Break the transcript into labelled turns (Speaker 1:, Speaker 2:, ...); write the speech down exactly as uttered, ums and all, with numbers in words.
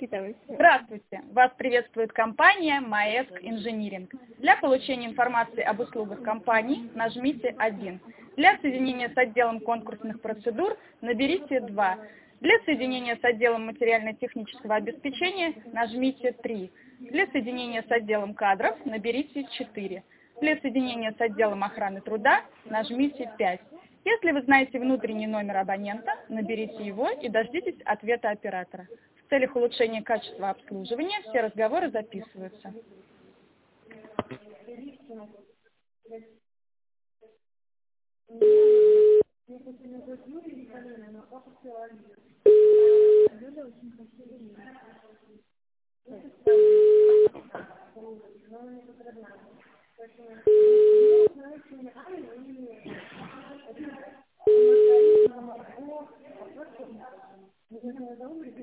Speaker 1: Записывайся.
Speaker 2: Здравствуйте! Вас приветствует компания Маэск Инжиниринг. Для получения информации об услугах компании нажмите один. Для соединения с отделом конкурсных процедур наберите два. Для соединения с отделом материально-технического обеспечения нажмите три. Для соединения с отделом кадров наберите четыре. Для соединения с отделом охраны труда нажмите пять. Если вы знаете внутренний номер абонента, наберите его и дождитесь ответа оператора. В целях улучшения качества обслуживания все разговоры записываются.